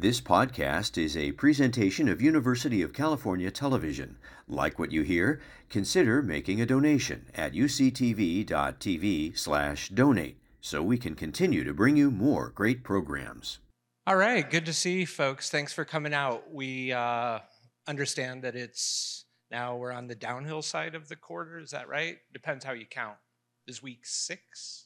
This podcast is a presentation of University of California Television. Like what you hear? Consider making a donation at uctv.tv/donate so we can continue to bring you more great programs. All right, good to see you folks. Thanks for coming out. We understand that we're on the downhill side of the quarter. Is that right? Depends how you count. Is week 6?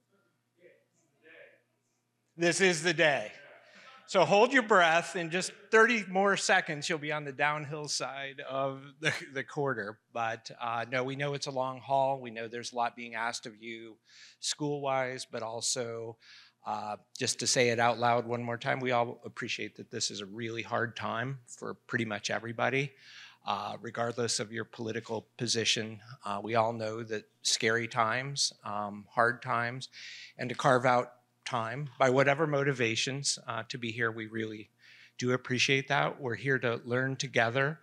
This is the day. So hold your breath. In just 30 more seconds, you'll be on the downhill side of the quarter. But no, we know it's a long haul. We know there's a lot being asked of you school-wise, but also just to say it out loud one more time, we all appreciate that this is a really hard time for pretty much everybody, regardless of your political position. We all know that scary times, hard times, and to carve out time by whatever motivations to be here, we really do appreciate that. We're here to learn together.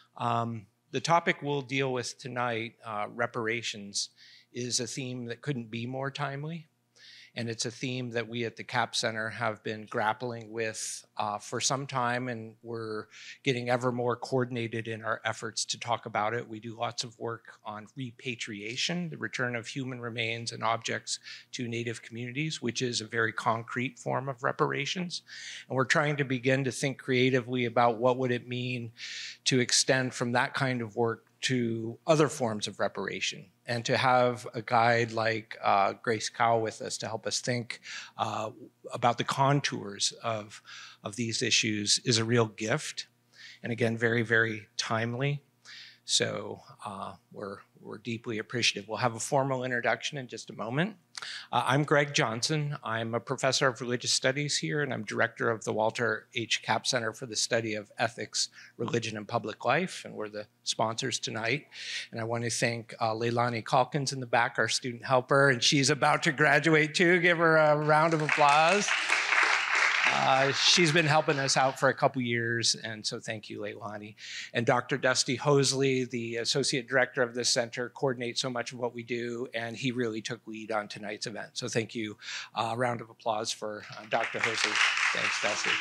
The topic we'll deal with tonight, reparations, is a theme that couldn't be more timely. And it's a theme that we at the CAP Center have been grappling with for some time, and we're getting ever more coordinated in our efforts to talk about it. We do lots of work on repatriation, the return of human remains and objects to Native communities, which is a very concrete form of reparations. And we're trying to begin to think creatively about what would it mean to extend from that kind of work to other forms of reparation, and to have a guide like Grace Cowell with us to help us think about the contours of these issues is a real gift. And again, very, very timely. So we're deeply appreciative. We'll have a formal introduction in just a moment. I'm Greg Johnson. I'm a professor of religious studies here, and I'm director of the Walter H. Kapp Center for the Study of Ethics, Religion, and Public Life, and we're the sponsors tonight. And I want to thank Leilani Calkins in the back, our student helper, and she's about to graduate too. Give her a round of applause. She's been helping us out for a couple years, and so thank you, Leilani. And Dr. Dusty Hosley, the associate director of this center, coordinates so much of what we do, and he really took lead on tonight's event. So thank you. A round of applause for Dr. Hosley. Thanks, Dusty.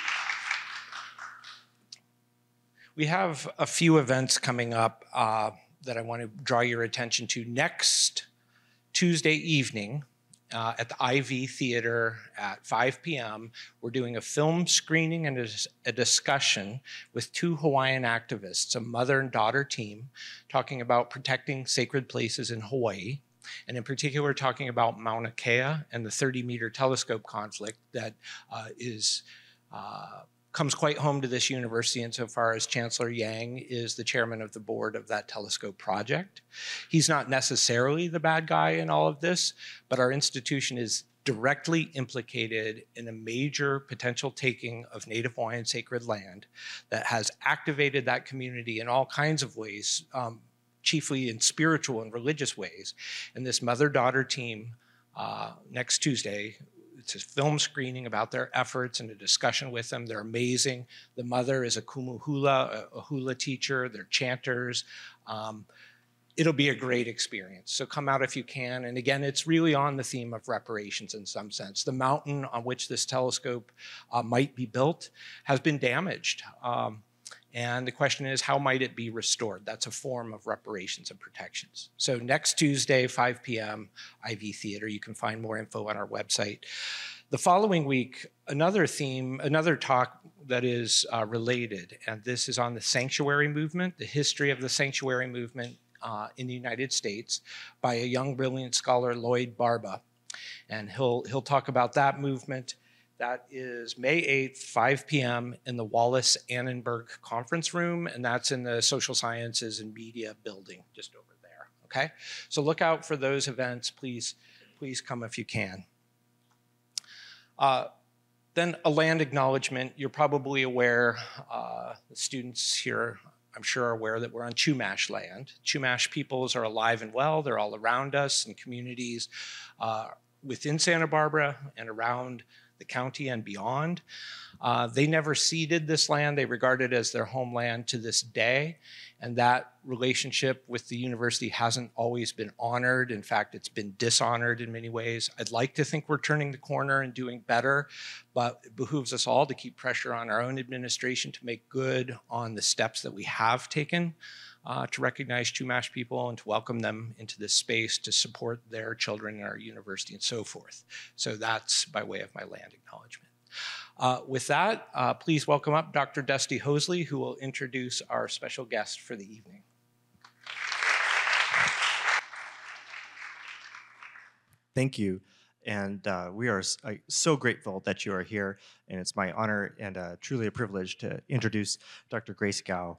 We have a few events coming up that I want to draw your attention to. Next Tuesday evening, at the Ivy Theater at 5 p.m., we're doing a film screening and a discussion with two Hawaiian activists, a mother and daughter team, talking about protecting sacred places in Hawaii, and in particular talking about Mauna Kea and the 30-meter telescope conflict that comes quite home to this university insofar as Chancellor Yang is the chairman of the board of that telescope project. He's not necessarily the bad guy in all of this, but our institution is directly implicated in a major potential taking of Native Hawaiian sacred land that has activated that community in all kinds of ways, chiefly in spiritual and religious ways. And this mother-daughter team next Tuesday, it's a film screening about their efforts and a discussion with them. They're amazing. The mother is a kumu hula, a hula teacher. They're chanters. It'll be a great experience. So come out if you can. And again, it's really on the theme of reparations in some sense. The mountain on which this telescope might be built has been damaged. And the question is, how might it be restored? That's a form of reparations and protections. So next Tuesday, 5 p.m., Ivy Theater. You can find more info on our website. The following week, another theme, another talk that is related, and this is on the sanctuary movement, the history of the sanctuary movement in the United States by a young, brilliant scholar, Lloyd Barba. And he'll talk about that movement. That is May 8th, 5 p.m. in the Wallace Annenberg Conference Room, and that's in the Social Sciences and Media building just over there, okay? So look out for those events. Please come if you can. Then a land acknowledgement. You're probably aware, the students here, I'm sure, are aware that we're on Chumash land. Chumash peoples are alive and well. They're all around us in communities within Santa Barbara and around the county and beyond. They never ceded this land. They regard it as their homeland to this day. And that relationship with the university hasn't always been honored. In fact, it's been dishonored in many ways. I'd like to think we're turning the corner and doing better, but it behooves us all to keep pressure on our own administration to make good on the steps that we have taken to recognize Chumash people and to welcome them into this space to support their children in our university and so forth. So that's by way of my land acknowledgement. With that, please welcome up Dr. Dusty Hoseley, who will introduce our special guest for the evening. Thank you. And we are so grateful that you are here. And it's my honor and truly a privilege to introduce Dr. Grace Gao.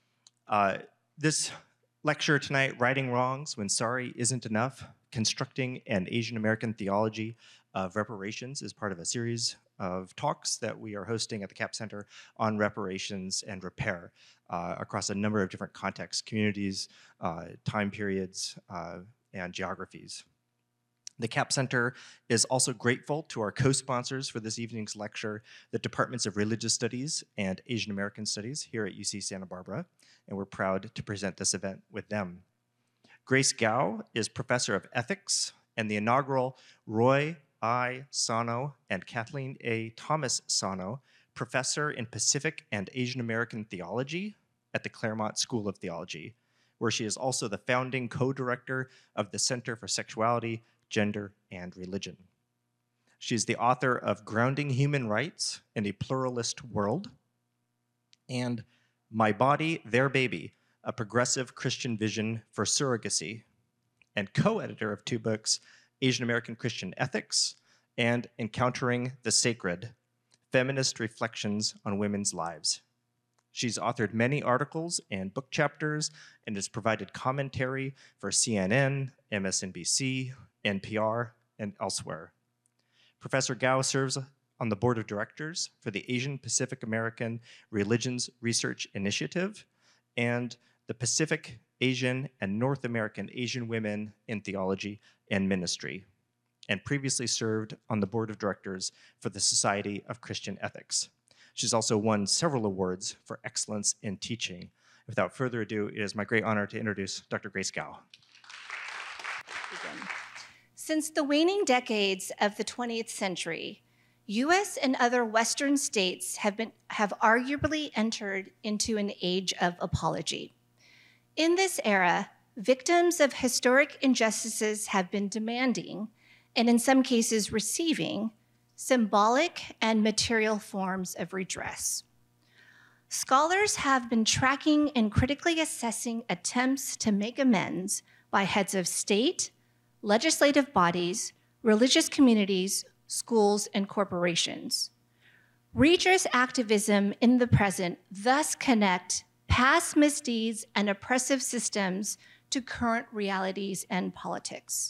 This lecture tonight, Righting Wrongs When Sorry Isn't Enough, Constructing an Asian American Theology of Reparations, is part of a series of talks that we are hosting at the CAP Center on reparations and repair across a number of different contexts, communities, time periods, and geographies. The CAP Center is also grateful to our co-sponsors for this evening's lecture, the Departments of Religious Studies and Asian American Studies here at UC Santa Barbara, and we're proud to present this event with them. Grace Gao is Professor of Ethics and the inaugural Roy I. Sano and Kathleen A. Thomas Sano Professor in Pacific and Asian American Theology at the Claremont School of Theology, where she is also the founding co-director of the Center for Sexuality, Gender, and Religion. She is the author of Grounding Human Rights in a Pluralist World and My Body, Their Baby, A Progressive Christian Vision for Surrogacy, and co-editor of 2 books, Asian American Christian Ethics and Encountering the Sacred, Feminist Reflections on Women's Lives. She's authored many articles and book chapters and has provided commentary for CNN, MSNBC, NPR, and elsewhere. Professor Gao serves on the board of directors for the Asian Pacific American Religions Research Initiative and the Pacific, Asian, and North American Asian Women in Theology and Ministry, and previously served on the board of directors for the Society of Christian Ethics. She's also won several awards for excellence in teaching. Without further ado, it is my great honor to introduce Dr. Grace Gao. Since the waning decades of the 20th century, US and other Western states have arguably entered into an age of apology. In this era, victims of historic injustices have been demanding, and in some cases receiving, symbolic and material forms of redress. Scholars have been tracking and critically assessing attempts to make amends by heads of state, legislative bodies, religious communities, schools, and corporations. Redress activism in the present thus connect past misdeeds and oppressive systems to current realities and polities.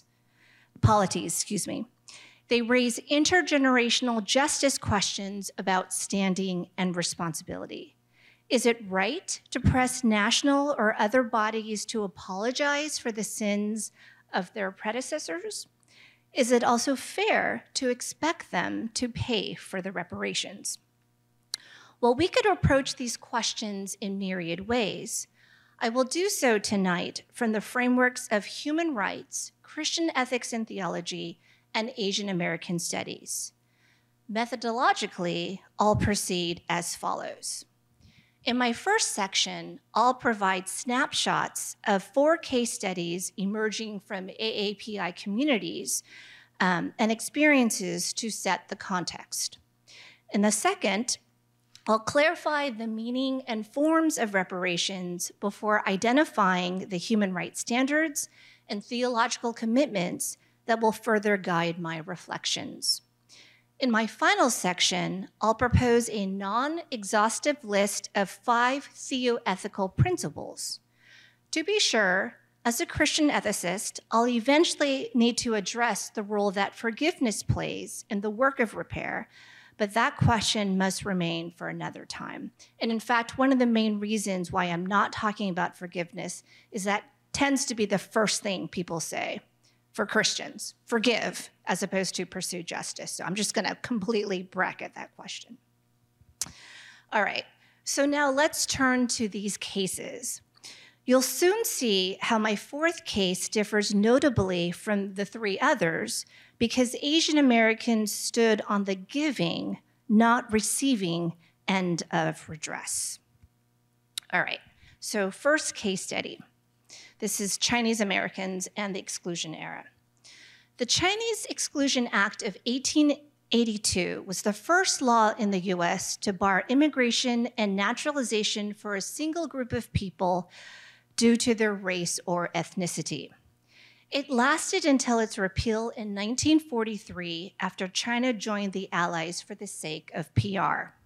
They raise intergenerational justice questions about standing and responsibility. Is it right to press national or other bodies to apologize for the sins of their predecessors? Is it also fair to expect them to pay for the reparations? Well, we could approach these questions in myriad ways. I will do so tonight from the frameworks of human rights, Christian ethics and theology, and Asian American studies. Methodologically, I'll proceed as follows. In my first section, I'll provide snapshots of 4 case studies emerging from AAPI communities and experiences to set the context. In the second, I'll clarify the meaning and forms of reparations before identifying the human rights standards and theological commitments that will further guide my reflections. In my final section, I'll propose a non-exhaustive list of 5 theoethical principles. To be sure, as a Christian ethicist, I'll eventually need to address the role that forgiveness plays in the work of repair, but that question must remain for another time. And in fact, one of the main reasons why I'm not talking about forgiveness is that tends to be the first thing people say for Christians, forgive, as opposed to pursue justice. So I'm just gonna completely bracket that question. All right, so now let's turn to these cases. You'll soon see how my fourth case differs notably from the three others because Asian Americans stood on the giving, not receiving end of redress. All right, so first case study. This is Chinese Americans and the Exclusion Era. The Chinese Exclusion Act of 1882 was the first law in the US to bar immigration and naturalization for a single group of people due to their race or ethnicity. It lasted until its repeal in 1943 after China joined the Allies for the sake of PR.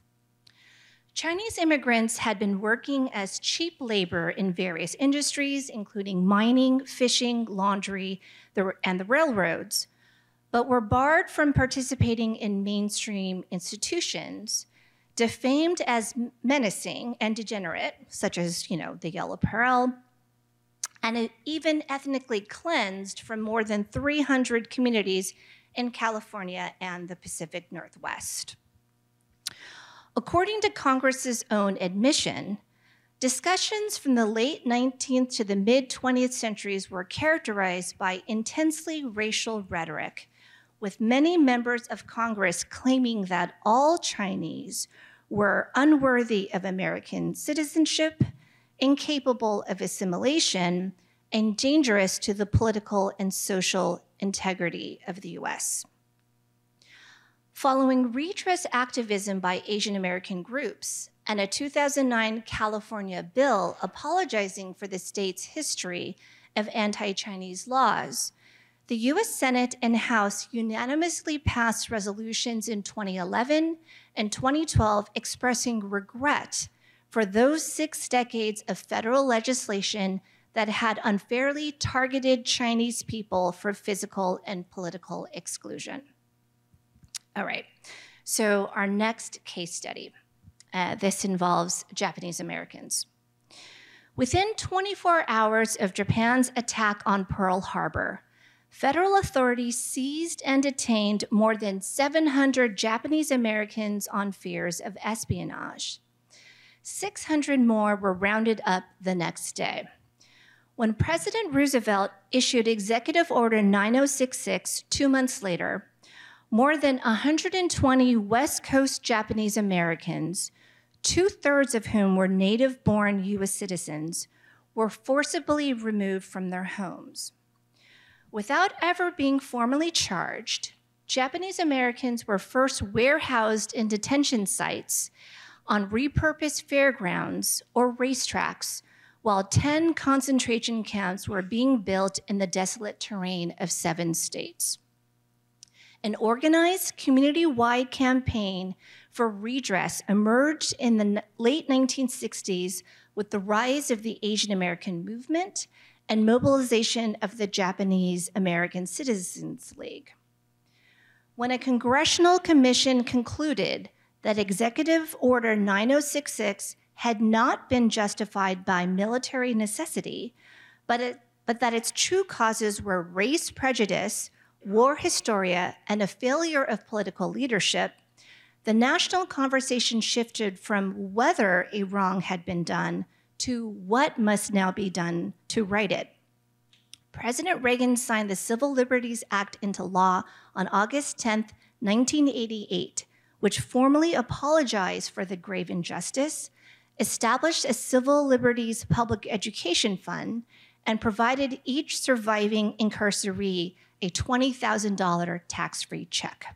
Chinese immigrants had been working as cheap labor in various industries, including mining, fishing, laundry, and the railroads, but were barred from participating in mainstream institutions, defamed as menacing and degenerate, such as, the Yellow Peril, and even ethnically cleansed from more than 300 communities in California and the Pacific Northwest. According to Congress's own admission, discussions from the late 19th to the mid-20th centuries were characterized by intensely racial rhetoric, with many members of Congress claiming that all Chinese were unworthy of American citizenship, incapable of assimilation, and dangerous to the political and social integrity of the US. Following redress activism by Asian American groups and a 2009 California bill apologizing for the state's history of anti-Chinese laws, the US Senate and House unanimously passed resolutions in 2011 and 2012 expressing regret for those 6 decades of federal legislation that had unfairly targeted Chinese people for physical and political exclusion. All right, so our next case study. This involves Japanese Americans. Within 24 hours of Japan's attack on Pearl Harbor, federal authorities seized and detained more than 700 Japanese Americans on fears of espionage. 600 more were rounded up the next day. When President Roosevelt issued Executive Order 9066 2 months later, more than 120 West Coast Japanese Americans, 2/3 of whom were native-born US citizens, were forcibly removed from their homes. Without ever being formally charged, Japanese Americans were first warehoused in detention sites on repurposed fairgrounds or racetracks, while 10 concentration camps were being built in the desolate terrain of 7 states. An organized community-wide campaign for redress emerged in the late 1960s with the rise of the Asian American movement and mobilization of the Japanese American Citizens League. When a congressional commission concluded that Executive Order 9066 had not been justified by military necessity, but that its true causes were race prejudice, war hysteria, and a failure of political leadership, the national conversation shifted from whether a wrong had been done to what must now be done to right it. President Reagan signed the Civil Liberties Act into law on August 10, 1988, which formally apologized for the grave injustice, established a civil liberties public education fund, and provided each surviving incarceree a $20,000 tax-free check.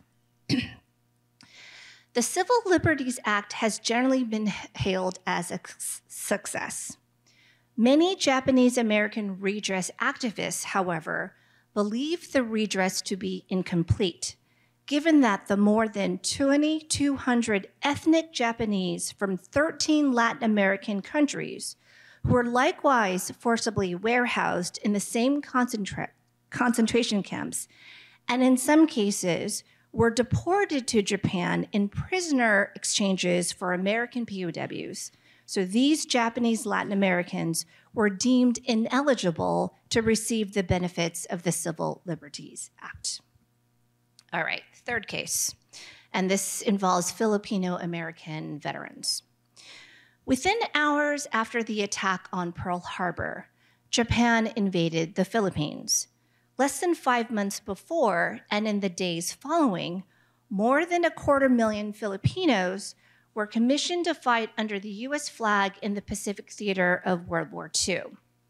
The Civil Liberties Act has generally been hailed as a success. Many Japanese American redress activists, however, believe the redress to be incomplete, given that the more than 2,200 ethnic Japanese from 13 Latin American countries who were likewise forcibly warehoused in the same concentration camps, and in some cases were deported to Japan in prisoner exchanges for American POWs. So these Japanese Latin Americans were deemed ineligible to receive the benefits of the Civil Liberties Act. All right, third case. and this involves Filipino-American veterans. Within hours after the attack on Pearl Harbor, Japan invaded the Philippines. Less than 5 months before, and in the days following, more than 250,000 Filipinos were commissioned to fight under the US flag in the Pacific theater of World War II.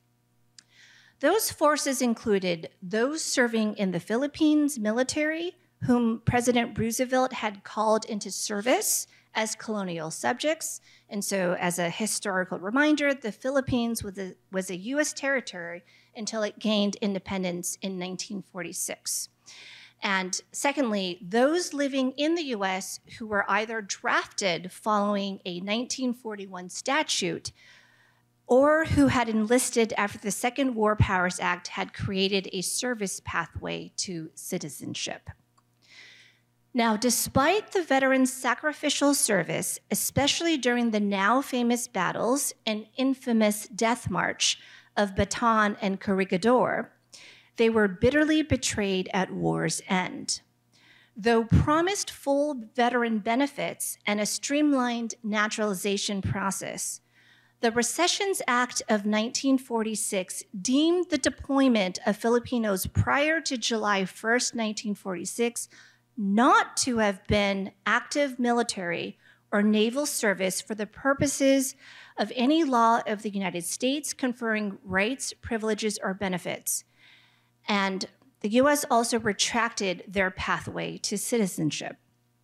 Those forces included those serving in the Philippines military, whom President Roosevelt had called into service as colonial subjects. And so, as a historical reminder, the Philippines was a US territory until it gained independence in 1946. And secondly, those living in the US who were either drafted following a 1941 statute or who had enlisted after the Second War Powers Act had created a service pathway to citizenship. Now, despite the veterans' sacrificial service, especially during the now famous battles and infamous death march of Bataan and Corregidor, they were bitterly betrayed at war's end. Though promised full veteran benefits and a streamlined naturalization process, the Recessions Act of 1946 deemed the deployment of Filipinos prior to July 1st, 1946, not to have been active military or naval service for the purposes of any law of the United States conferring rights, privileges, or benefits. And the US also retracted their pathway to citizenship.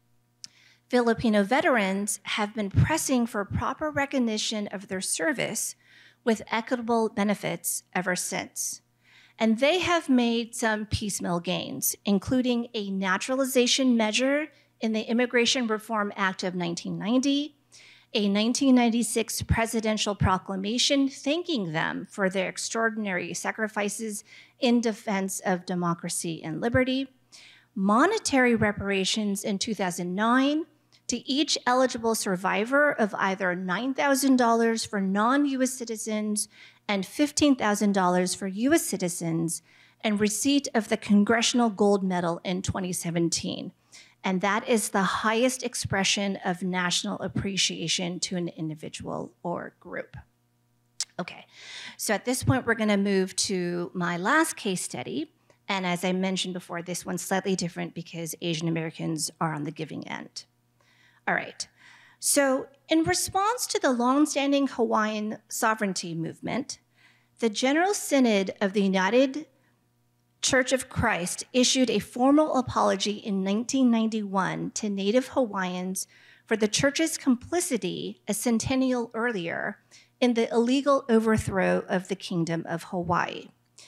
Filipino veterans have been pressing for proper recognition of their service with equitable benefits ever since. And they have made some piecemeal gains, including a naturalization measure in the Immigration Reform Act of 1990, a 1996 presidential proclamation thanking them for their extraordinary sacrifices in defense of democracy and liberty, monetary reparations in 2009 to each eligible survivor of either $9,000 for non-US citizens and $15,000 for US citizens, and receipt of the Congressional Gold Medal in 2017. And that is the highest expression of national appreciation to an individual or group. Okay, so at this point, we're gonna move to my last case study. And as I mentioned before, this one's slightly different because Asian Americans are on the giving end. All right, so in response to the longstanding Hawaiian sovereignty movement, the General Synod of the United Church of Christ issued a formal apology in 1991 to Native Hawaiians for the church's complicity a centennial earlier in the illegal overthrow of the Kingdom of Hawaii.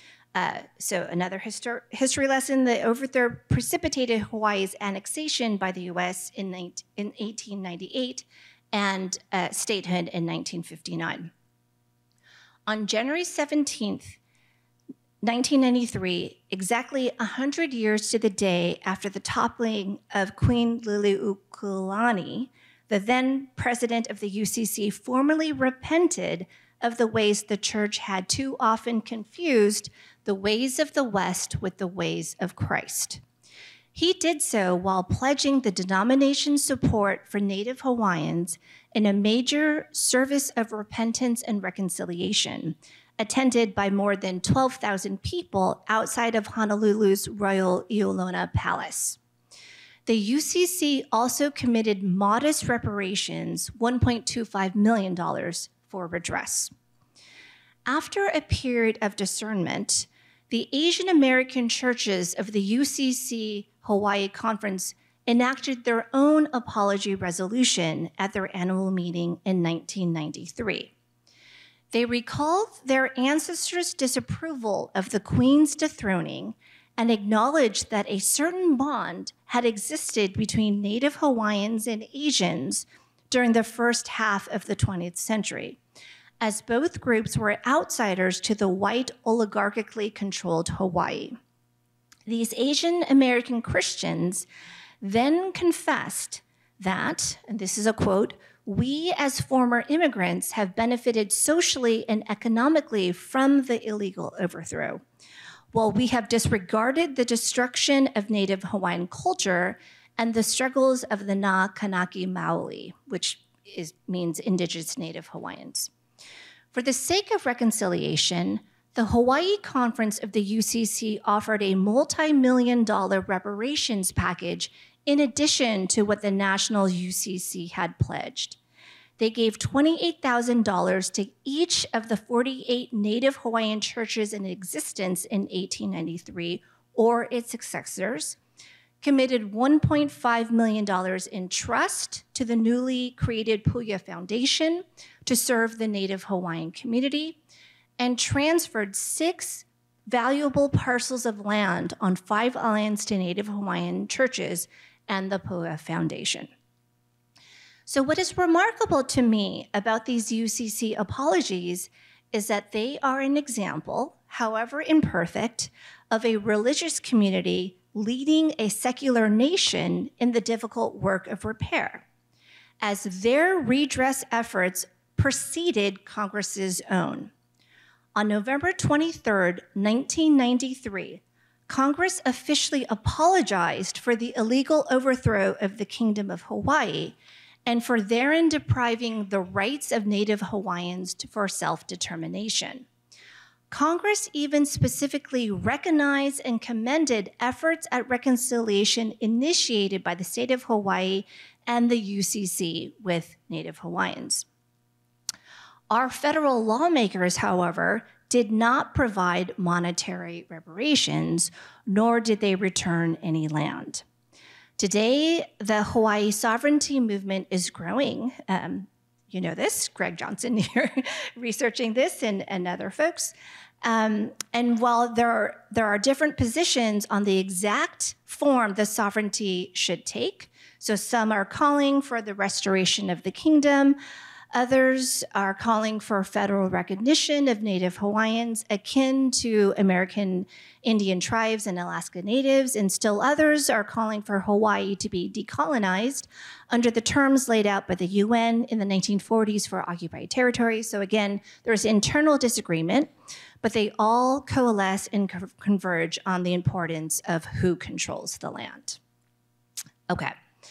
So another history lesson, the overthrow precipitated Hawaii's annexation by the US in 1898 and statehood in 1959. On January 17th, 1993, exactly 100 years to the day after the toppling of Queen Liliuokalani, the then president of the UCC formally repented of the ways the church had too often confused the ways of the West with the ways of Christ. He did so while pledging the denomination's support for Native Hawaiians in a major service of repentance and reconciliation, attended by more than 12,000 people outside of Honolulu's Royal Iolona Palace. The UCC also committed modest reparations, $1.25 million, for redress. After a period of discernment, the Asian American churches of the UCC Hawaii Conference enacted their own apology resolution at their annual meeting in 1993. They recalled their ancestors' disapproval of the Queen's dethroning and acknowledged that a certain bond had existed between Native Hawaiians and Asians during the first half of the 20th century, as both groups were outsiders to the white oligarchically controlled Hawaii. These Asian American Christians then confessed that, and this is a quote, "We as former immigrants have benefited socially and economically from the illegal overthrow. While we have disregarded the destruction of Native Hawaiian culture and the struggles of the Na Kanaki Maoli, which means Indigenous Native Hawaiians. For the sake of reconciliation, the Hawaii Conference of the UCC offered a multi-million-dollar reparations package in addition to what the National UCC had pledged. They gave $28,000 to each of the 48 Native Hawaiian churches in existence in 1893 or its successors, committed $1.5 million in trust to the newly created Puya Foundation to serve the Native Hawaiian community, and transferred 6 valuable parcels of land on 5 islands to Native Hawaiian churches and the Puya Foundation. So what is remarkable to me about these UCC apologies is that they are an example, however imperfect, of a religious community leading a secular nation in the difficult work of repair, as their redress efforts preceded Congress's own. On November 23rd, 1993, Congress officially apologized for the illegal overthrow of the Kingdom of Hawaii and for therein depriving the rights of Native Hawaiians for self-determination. Congress even specifically recognized and commended efforts at reconciliation initiated by the state of Hawaii and the UCC with Native Hawaiians. Our federal lawmakers, however, did not provide monetary reparations, nor did they return any land. Today, the Hawaii sovereignty movement is growing. You know this, Greg Johnson here, researching this, and other folks. And while there are different positions on the exact form the sovereignty should take, so some are calling for the restoration of the kingdom, others are calling for federal recognition of Native Hawaiians akin to American Indian tribes and Alaska Natives, and still others are calling for Hawaii to be decolonized under the terms laid out by the UN in the 1940s for occupied territories. So again, there's internal disagreement, but they all coalesce and converge on the importance of who controls the land. Okay,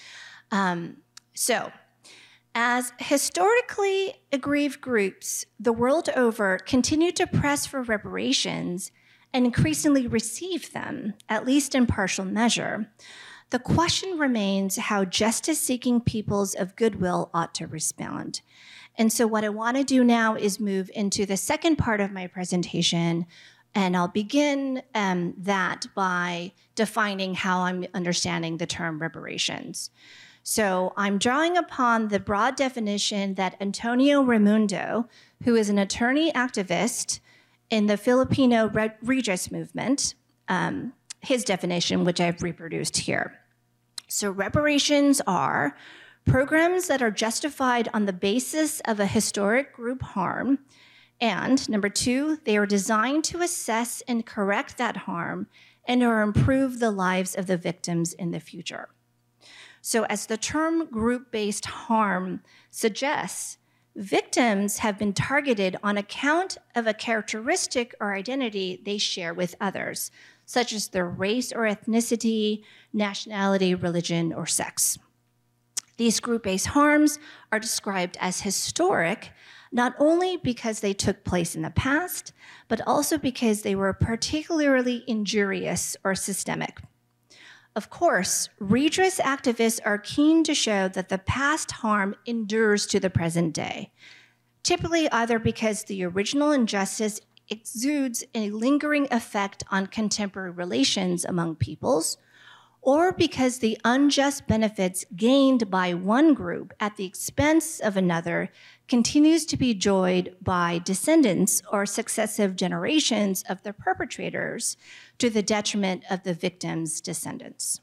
so as historically aggrieved groups the world over continue to press for reparations and increasingly receive them, at least in partial measure, the question remains how justice-seeking peoples of goodwill ought to respond. And so what I want to do now is move into the second part of my presentation, and I'll begin that by defining how I'm understanding the term reparations. So I'm drawing upon the broad definition that Antonio Raimundo, who is an attorney activist in the Filipino redress movement, his definition, which I've reproduced here. So reparations are programs that are justified on the basis of a historic group harm, and number 2, they are designed to assess and correct that harm and or improve the lives of the victims in the future. So as the term group-based harm suggests, victims have been targeted on account of a characteristic or identity they share with others, such as their race or ethnicity, nationality, religion, or sex. These group-based harms are described as historic, not only because they took place in the past, but also because they were particularly injurious or systemic. Of course, redress activists are keen to show that the past harm endures to the present day, typically either because the original injustice exudes a lingering effect on contemporary relations among peoples, or because the unjust benefits gained by one group at the expense of another continues to be enjoyed by descendants or successive generations of the perpetrators to the detriment of the victim's descendants.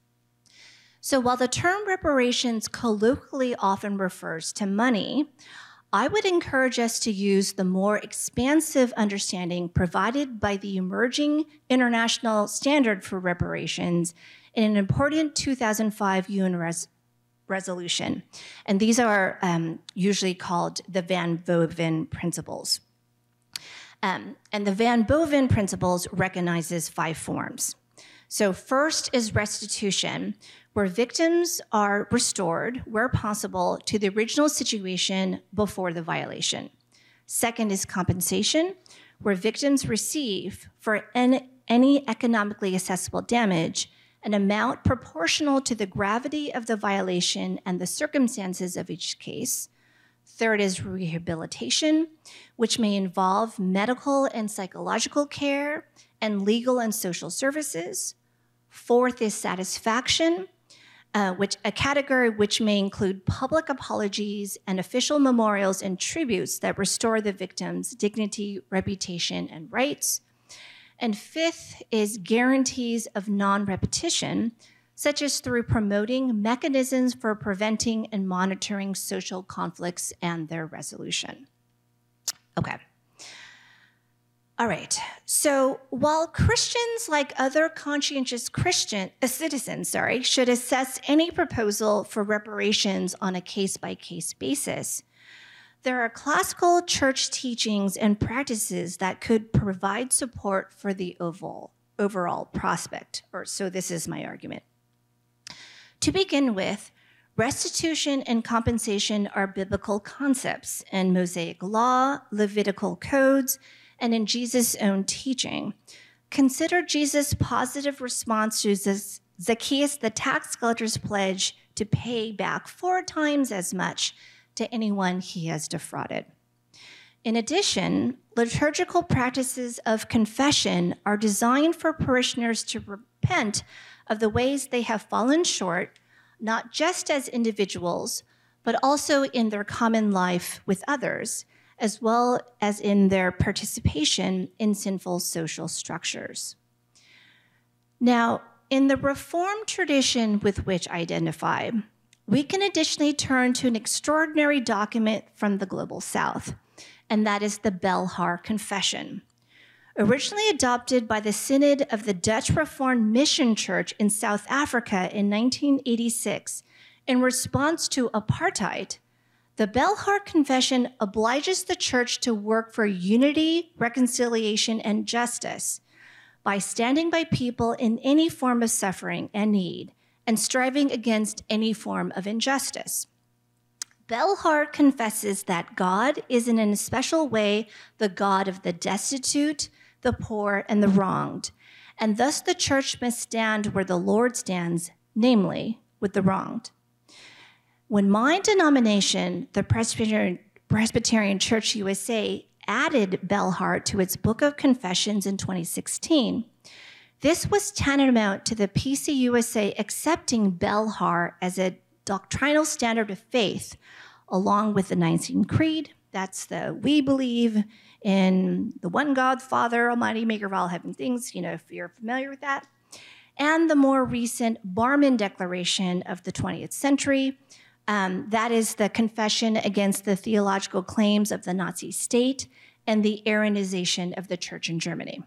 So while the term reparations colloquially often refers to money, I would encourage us to use the more expansive understanding provided by the emerging international standard for reparations in an important 2005 UN resolution. And these are usually called the Van Boven Principles. And the Van Boven Principles recognizes 5 forms. So first is restitution, where victims are restored, where possible, to the original situation before the violation. Second is compensation, where victims receive for any economically accessible damage an amount proportional to the gravity of the violation and the circumstances of each case. Third is rehabilitation, which may involve medical and psychological care and legal and social services. Fourth is satisfaction, a category which may include public apologies and official memorials and tributes that restore the victim's dignity, reputation, and rights. And fifth is guarantees of non-repetition, such as through promoting mechanisms for preventing and monitoring social conflicts and their resolution. Okay. All right, so while Christians, like other conscientious citizens, should assess any proposal for reparations on a case-by-case basis, there are classical church teachings and practices that could provide support for the overall prospect, or so this is my argument. To begin with, restitution and compensation are biblical concepts in Mosaic law, Levitical codes, and in Jesus' own teaching. Consider Jesus' positive response to Zacchaeus, the tax collector's pledge to pay back 4 times as much to anyone he has defrauded. In addition, liturgical practices of confession are designed for parishioners to repent of the ways they have fallen short, not just as individuals, but also in their common life with others, as well as in their participation in sinful social structures. Now, in the Reformed tradition with which I identify, we can additionally turn to an extraordinary document from the Global South, and that is the Belhar Confession. Originally adopted by the Synod of the Dutch Reformed Mission Church in South Africa in 1986 in response to apartheid, the Belhar Confession obliges the church to work for unity, reconciliation, and justice by standing by people in any form of suffering and need and striving against any form of injustice. Belhar confesses that God is in a special way the God of the destitute, the poor, and the wronged, and thus the church must stand where the Lord stands, namely with the wronged. When my denomination, the Presbyterian Church USA, added Belhar to its Book of Confessions in 2016, this was tantamount to the PCUSA accepting Belhar as a doctrinal standard of faith, along with the Nicene Creed. That's the we believe in the one God, Father, Almighty, maker of all heavenly things, if you're familiar with that. And the more recent Barmen Declaration of the 20th century, that is the confession against the theological claims of the Nazi state and the Arianization of the church in Germany.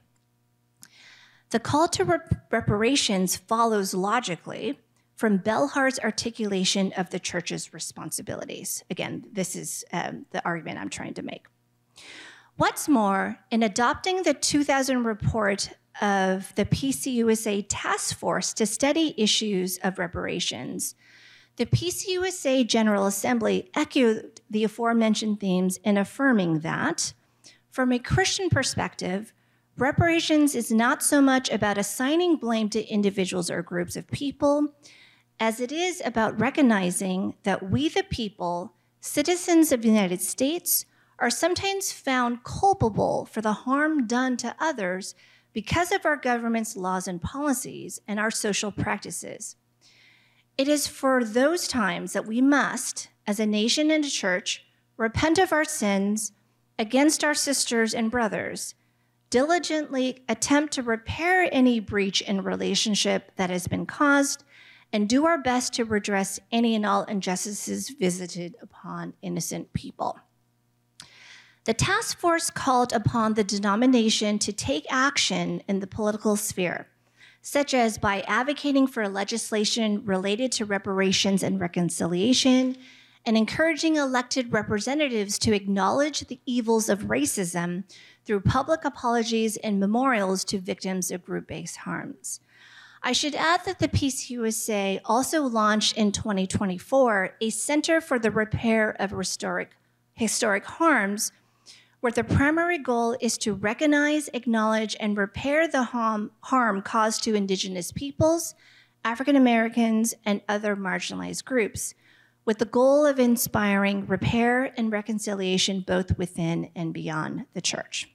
The call to reparations follows logically from Belhar's articulation of the church's responsibilities. Again, this is the argument I'm trying to make. What's more, in adopting the 2000 report of the PCUSA Task Force to study issues of reparations, the PCUSA General Assembly echoed the aforementioned themes in affirming that, from a Christian perspective, reparations is not so much about assigning blame to individuals or groups of people as it is about recognizing that we, the people, citizens of the United States, are sometimes found culpable for the harm done to others because of our government's laws and policies and our social practices. It is for those times that we must, as a nation and a church, repent of our sins against our sisters and brothers, diligently attempt to repair any breach in relationship that has been caused, and do our best to redress any and all injustices visited upon innocent people. The task force called upon the denomination to take action in the political sphere, such as by advocating for legislation related to reparations and reconciliation, and encouraging elected representatives to acknowledge the evils of racism through public apologies and memorials to victims of group-based harms. I should add that the PCUSA also launched in 2024 a Center for the Repair of Historic Harms, where the primary goal is to recognize, acknowledge, and repair the harm caused to Indigenous peoples, African Americans, and other marginalized groups, with the goal of inspiring repair and reconciliation both within and beyond the church.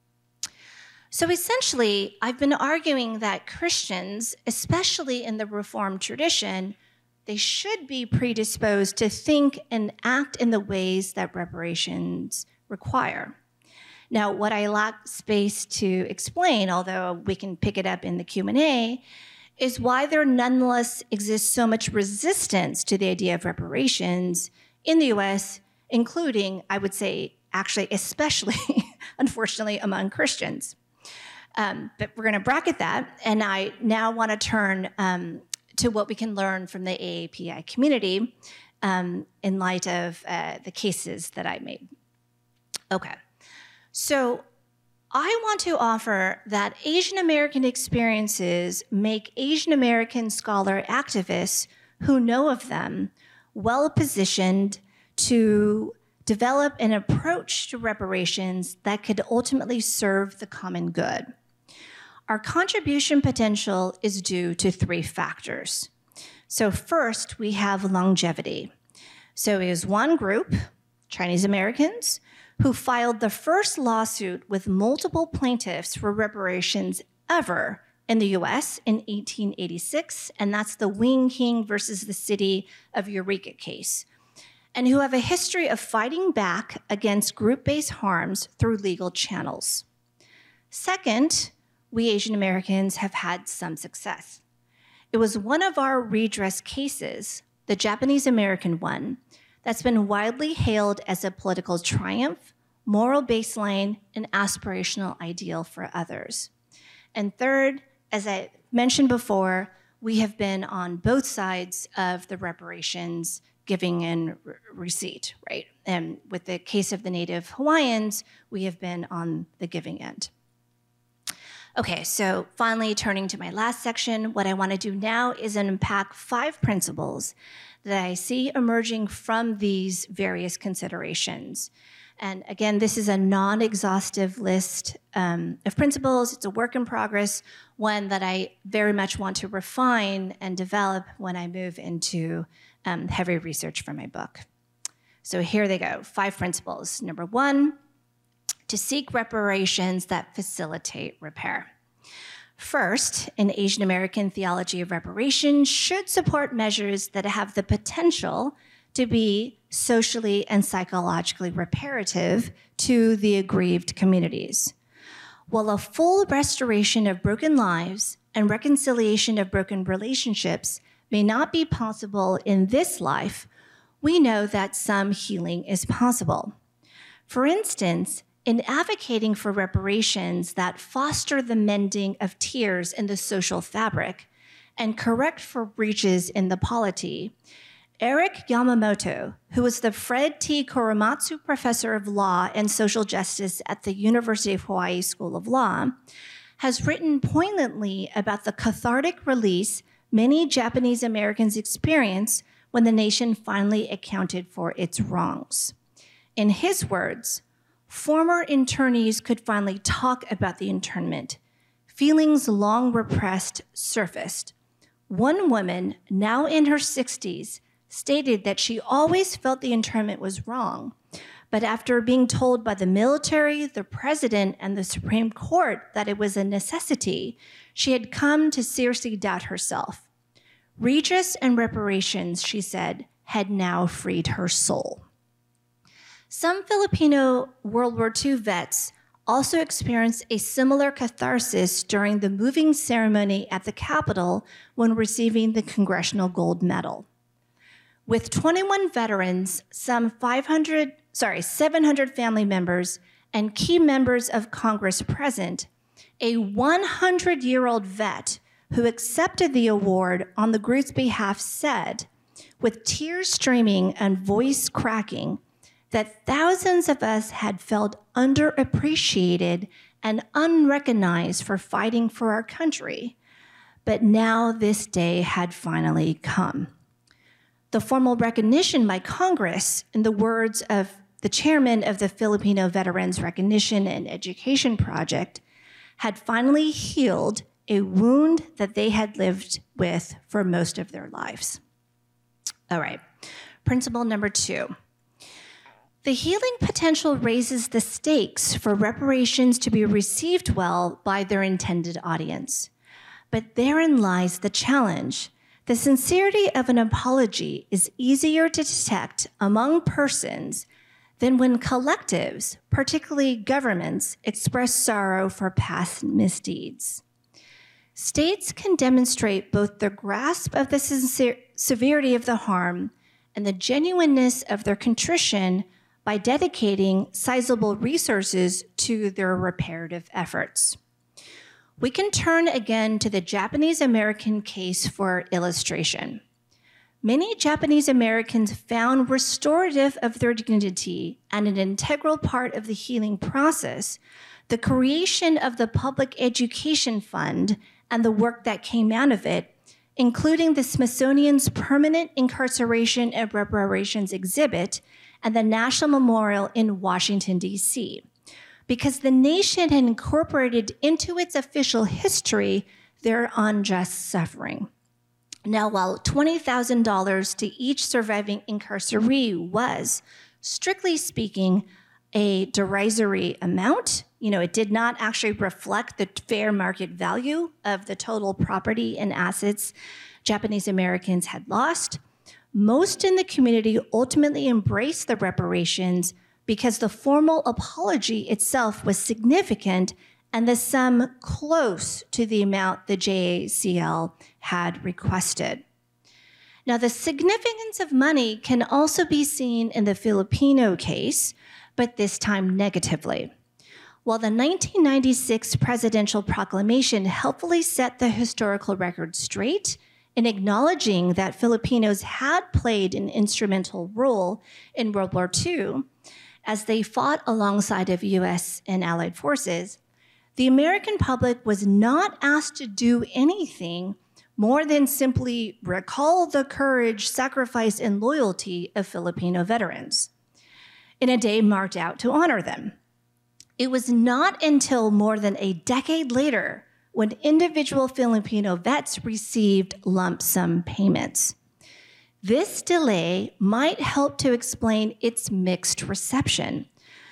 So essentially, I've been arguing that Christians, especially in the Reformed tradition, they should be predisposed to think and act in the ways that reparations require. Now, what I lack space to explain, although we can pick it up in the Q&A, is why there nonetheless exists so much resistance to the idea of reparations in the US, including, I would say, actually, especially, unfortunately, among Christians. But we're going to bracket that, and I now want to turn to what we can learn from the AAPI community in light of the cases that I made. Okay, so I want to offer that Asian American experiences make Asian American scholar activists who know of them well-positioned to develop an approach to reparations that could ultimately serve the common good. Our contribution potential is due to 3 factors. So first, we have longevity. So it is one group, Chinese Americans, who filed the first lawsuit with multiple plaintiffs for reparations ever in the US in 1886, and that's the Wing King versus the City of Eureka case, and who have a history of fighting back against group-based harms through legal channels. Second, we Asian Americans have had some success. It was one of our redress cases, the Japanese American one, that's been widely hailed as a political triumph, moral baseline, and aspirational ideal for others. And third, as I mentioned before, we have been on both sides of the reparations giving and receipt, right? And with the case of the Native Hawaiians, we have been on the giving end. Okay, so finally turning to my last section, what I want to do now is unpack 5 principles that I see emerging from these various considerations. And again, this is a non-exhaustive list of principles. It's a work in progress, one that I very much want to refine and develop when I move into heavy research for my book. So here they go, 5 principles. Number 1, to seek reparations that facilitate repair. First, an Asian American theology of reparations should support measures that have the potential to be socially and psychologically reparative to the aggrieved communities. While a full restoration of broken lives and reconciliation of broken relationships may not be possible in this life, we know that some healing is possible. For instance, in advocating for reparations that foster the mending of tears in the social fabric and correct for breaches in the polity, Eric Yamamoto, who was the Fred T. Korematsu Professor of Law and Social Justice at the University of Hawaii School of Law, has written poignantly about the cathartic release many Japanese Americans experience when the nation finally accounted for its wrongs. In his words, former internees could finally talk about the internment. Feelings long repressed surfaced. One woman, now in her 60s, stated that she always felt the internment was wrong, but after being told by the military, the president, and the Supreme Court that it was a necessity, she had come to seriously doubt herself. Redress and reparations, she said, had now freed her soul. Some Filipino World War II vets also experienced a similar catharsis during the moving ceremony at the Capitol when receiving the Congressional Gold Medal. With 21 veterans, some 700 family members, and key members of Congress present, a 100-year-old vet who accepted the award on the group's behalf said, with tears streaming and voice cracking, that thousands of us had felt underappreciated and unrecognized for fighting for our country. but now this day had finally come. The formal recognition by Congress, in the words of the chairman of the Filipino Veterans Recognition and Education Project, had finally healed a wound that they had lived with for most of their lives. All right, principle number 2. The healing potential raises the stakes for reparations to be received well by their intended audience. But therein lies the challenge. The sincerity of an apology is easier to detect among persons than when collectives, particularly governments, express sorrow for past misdeeds. States can demonstrate both the grasp of the severity of the harm and the genuineness of their contrition by dedicating sizable resources to their reparative efforts. We can turn again to the Japanese American case for illustration. Many Japanese Americans found restorative of their dignity and an integral part of the healing process the creation of the Public Education Fund and the work that came out of it, including the Smithsonian's Permanent Incarceration and Reparations exhibit and the National Memorial in Washington, D.C., because the nation had incorporated into its official history their unjust suffering. Now, while $20,000 to each surviving incarceree was, strictly speaking, a derisory amount, it did not actually reflect the fair market value of the total property and assets Japanese Americans had lost. Most in the community ultimately embraced the reparations because the formal apology itself was significant and the sum close to the amount the JACL had requested. Now, the significance of money can also be seen in the Filipino case, but this time negatively. While the 1996 presidential proclamation helpfully set the historical record straight in acknowledging that Filipinos had played an instrumental role in World War II as they fought alongside of US and Allied forces, the American public was not asked to do anything more than simply recall the courage, sacrifice, and loyalty of Filipino veterans in a day marked out to honor them. It was not until more than a decade later when individual Filipino vets received lump sum payments. This delay might help to explain its mixed reception.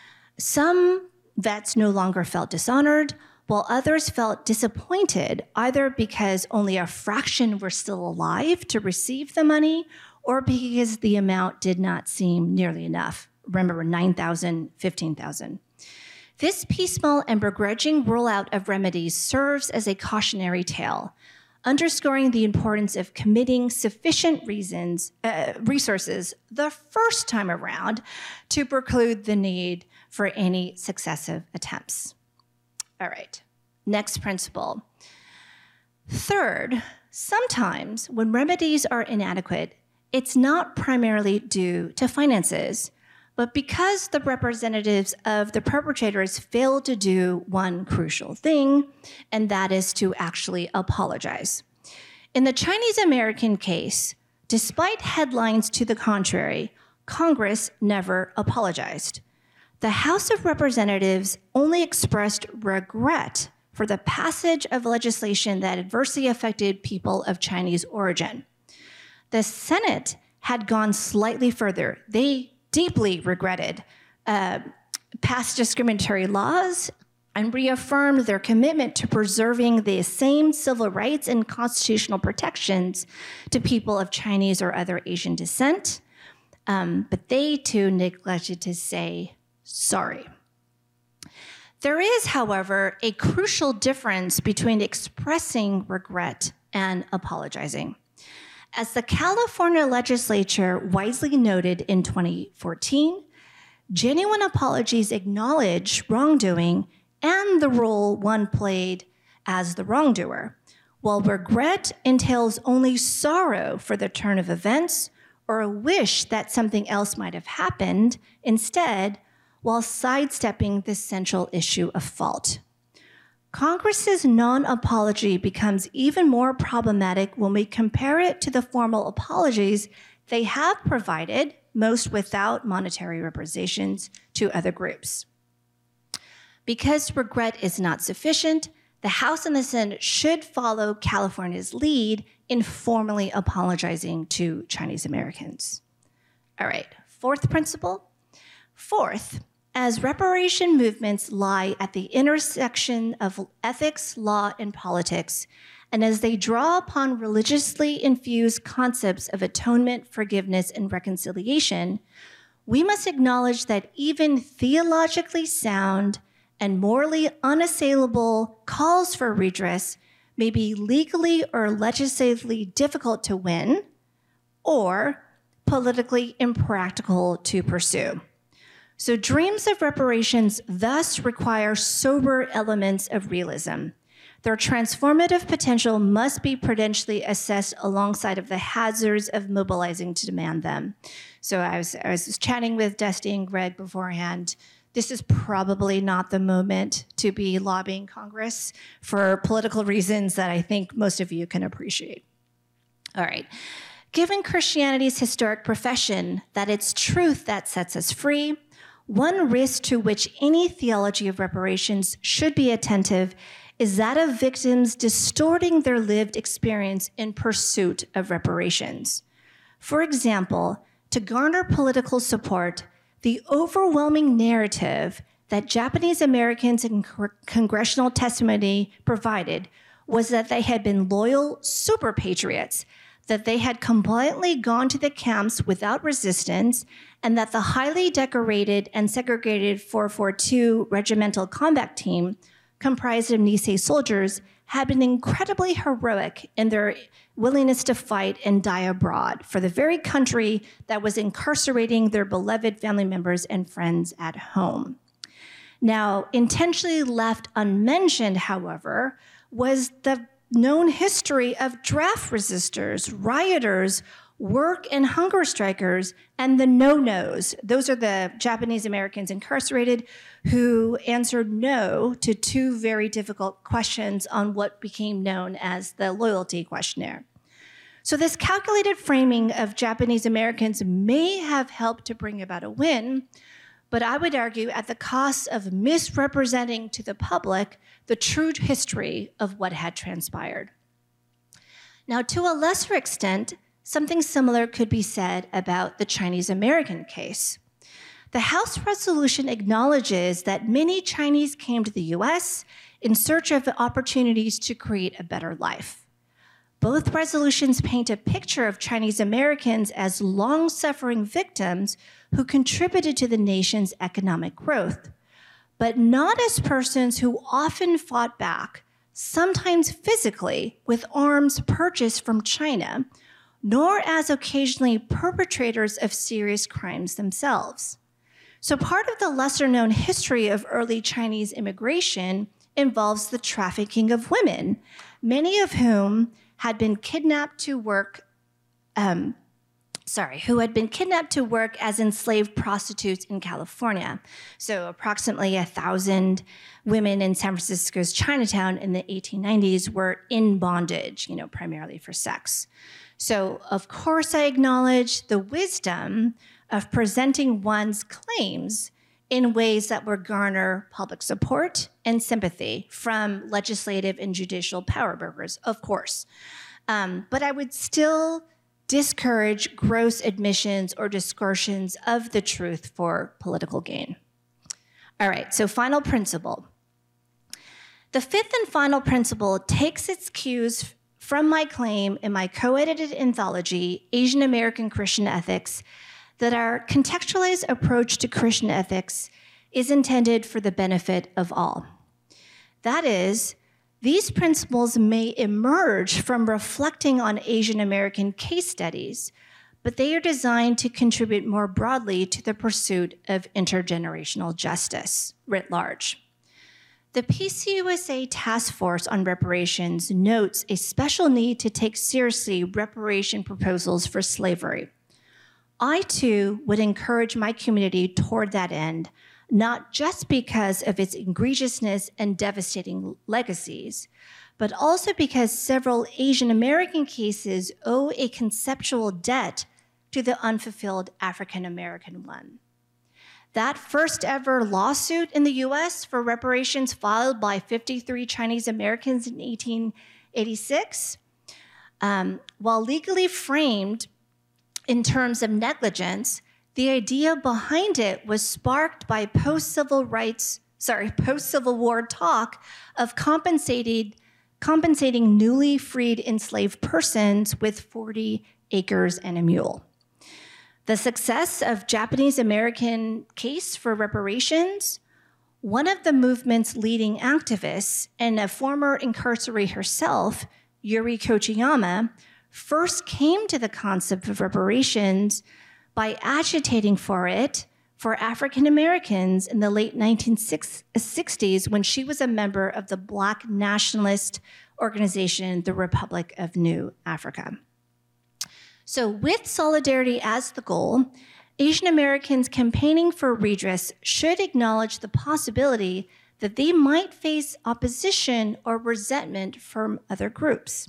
Some vets no longer felt dishonored, while others felt disappointed, either because only a fraction were still alive to receive the money, or because the amount did not seem nearly enough. Remember, 9,000, 15,000. This piecemeal and begrudging rollout of remedies serves as a cautionary tale, underscoring the importance of committing sufficient resources the first time around to preclude the need for any successive attempts. All right, next principle. Third, sometimes when remedies are inadequate, it's not primarily due to finances, but because the representatives of the perpetrators failed to do one crucial thing, and that is to actually apologize. In the Chinese American case, despite headlines to the contrary, Congress never apologized. The House of Representatives only expressed regret for the passage of legislation that adversely affected people of Chinese origin. The Senate had gone slightly further. They deeply regretted past discriminatory laws and reaffirmed their commitment to preserving the same civil rights and constitutional protections to people of Chinese or other Asian descent. But they too neglected to say sorry. There is, however, a crucial difference between expressing regret and apologizing. As the California legislature wisely noted in 2014, genuine apologies acknowledge wrongdoing and the role one played as the wrongdoer, while regret entails only sorrow for the turn of events or a wish that something else might have happened instead, while sidestepping the central issue of fault. Congress's non-apology becomes even more problematic when we compare it to the formal apologies they have provided, most without monetary reparations, to other groups. Because regret is not sufficient, the House and the Senate should follow California's lead in formally apologizing to Chinese Americans. All right, fourth principle. Fourth, as reparation movements lie at the intersection of ethics, law, and politics, and as they draw upon religiously infused concepts of atonement, forgiveness, and reconciliation, we must acknowledge that even theologically sound and morally unassailable calls for redress may be legally or legislatively difficult to win or politically impractical to pursue. So dreams of reparations thus require sober elements of realism. Their transformative potential must be prudentially assessed alongside of the hazards of mobilizing to demand them. So I was chatting with Dusty and Greg beforehand. This is probably not the moment to be lobbying Congress for political reasons that I think most of you can appreciate. All right. Given Christianity's historic profession that it's truth that sets us free, one risk to which any theology of reparations should be attentive is that of victims distorting their lived experience in pursuit of reparations. For example, to garner political support, the overwhelming narrative that Japanese Americans in congressional testimony provided was that they had been loyal super patriots, that they had compliantly gone to the camps without resistance, and that the highly decorated and segregated 442 Regimental Combat Team, comprised of Nisei soldiers, had been incredibly heroic in their willingness to fight and die abroad for the very country that was incarcerating their beloved family members and friends at home. Now, intentionally left unmentioned, however, was the known history of draft resistors, rioters, work and hunger strikers, and the no-nos. Those are the Japanese Americans incarcerated who answered no to two very difficult questions on what became known as the loyalty questionnaire. So this calculated framing of Japanese Americans may have helped to bring about a win, but I would argue at the cost of misrepresenting to the public the true history of what had transpired. Now, to a lesser extent, something similar could be said about the Chinese American case. The House resolution acknowledges that many Chinese came to the US in search of opportunities to create a better life. Both resolutions paint a picture of Chinese Americans as long-suffering victims who contributed to the nation's economic growth, but not as persons who often fought back, sometimes physically, with arms purchased from China, nor as occasionally perpetrators of serious crimes themselves. So part of the lesser-known history of early Chinese immigration involves the trafficking of women, many of whom had been kidnapped to work as enslaved prostitutes in California. So approximately 1,000 women in San Francisco's Chinatown in the 1890s were in bondage, primarily for sex. So of course I acknowledge the wisdom of presenting one's claims in ways that would garner public support and sympathy from legislative and judicial power brokers, of course. But I would still discourage gross admissions or distortions of the truth for political gain. All right, so final principle. The fifth and final principle takes its cues from my claim in my co-edited anthology, Asian American Christian Ethics, that our contextualized approach to Christian ethics is intended for the benefit of all. That is, these principles may emerge from reflecting on Asian American case studies, but they are designed to contribute more broadly to the pursuit of intergenerational justice writ large. The PCUSA Task Force on Reparations notes a special need to take seriously reparation proposals for slavery. I too would encourage my community toward that end, not just because of its egregiousness and devastating legacies, but also because several Asian American cases owe a conceptual debt to the unfulfilled African American one. That first ever lawsuit in the US for reparations filed by 53 Chinese Americans in 1886, while legally framed in terms of negligence, the idea behind it was sparked by post-Civil War talk of compensating newly freed enslaved persons with 40 acres and a mule. The success of Japanese American case for reparations, one of the movement's leading activists and a former incarceree herself, Yuri Kochiyama, first came to the concept of reparations by agitating for it for African Americans in the late 1960s when she was a member of the Black nationalist organization, the Republic of New Africa. So with solidarity as the goal, Asian Americans campaigning for redress should acknowledge the possibility that they might face opposition or resentment from other groups.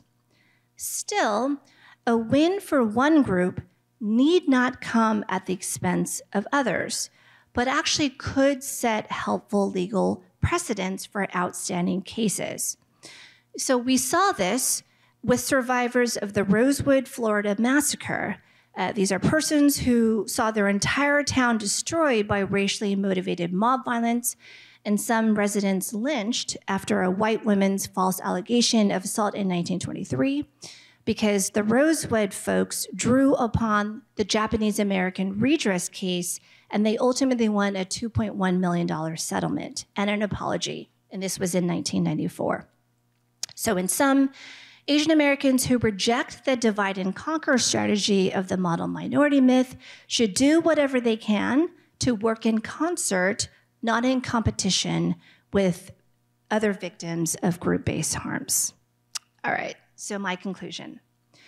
Still, a win for one group need not come at the expense of others, but actually could set helpful legal precedents for outstanding cases. So we saw this with survivors of the Rosewood, Florida massacre. These are persons who saw their entire town destroyed by racially motivated mob violence, and some residents lynched after a white woman's false allegation of assault in 1923, because the Rosewood folks drew upon the Japanese American redress case, and they ultimately won a $2.1 million settlement and an apology, and this was in 1994. So in sum, Asian Americans who reject the divide and conquer strategy of the model minority myth should do whatever they can to work in concert, not in competition, with other victims of group-based harms. All right, so my conclusion.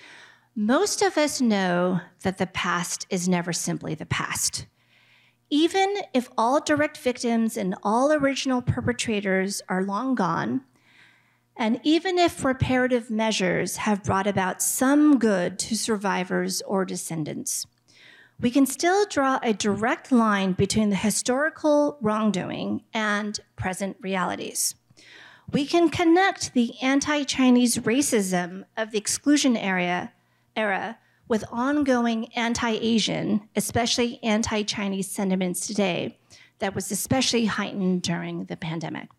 Most of us know that the past is never simply the past. Even if all direct victims and all original perpetrators are long gone, and even if reparative measures have brought about some good to survivors or descendants, we can still draw a direct line between the historical wrongdoing and present realities. We can connect the anti-Chinese racism of the exclusion era with ongoing anti-Asian, especially anti-Chinese sentiments today that was especially heightened during the pandemic.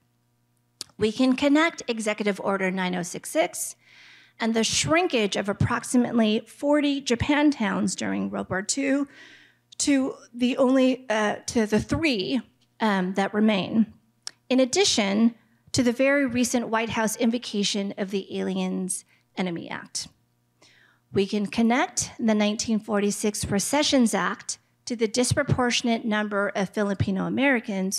We can connect Executive Order 9066 and the shrinkage of approximately 40 Japantowns during World War II to the three that remain, in addition to the very recent White House invocation of the Aliens Enemy Act. We can connect the 1946 Recessions Act to the disproportionate number of Filipino American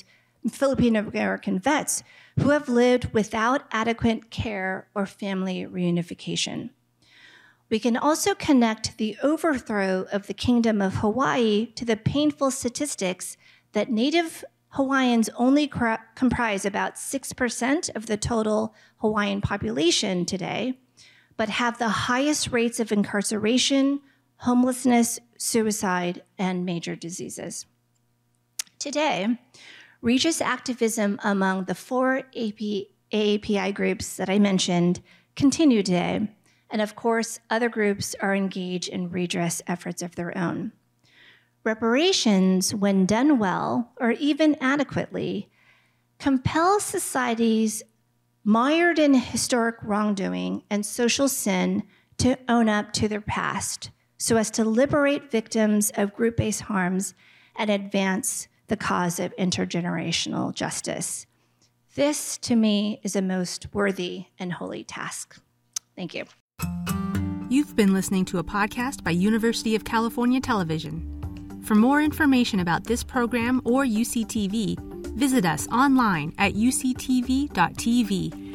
vets who have lived without adequate care or family reunification. We can also connect the overthrow of the Kingdom of Hawaii to the painful statistics that Native Hawaiians only comprise about 6% of the total Hawaiian population today, but have the highest rates of incarceration, homelessness, suicide, and major diseases. Today, Regis activism among the four AAPI groups that I mentioned continue today, and of course, other groups are engaged in redress efforts of their own. Reparations, when done well, or even adequately, compel societies mired in historic wrongdoing and social sin to own up to their past, so as to liberate victims of group-based harms and advance the cause of intergenerational justice. This, to me, is a most worthy and holy task. Thank you. You've been listening to a podcast by University of California Television. For more information about this program or UCTV, visit us online at uctv.tv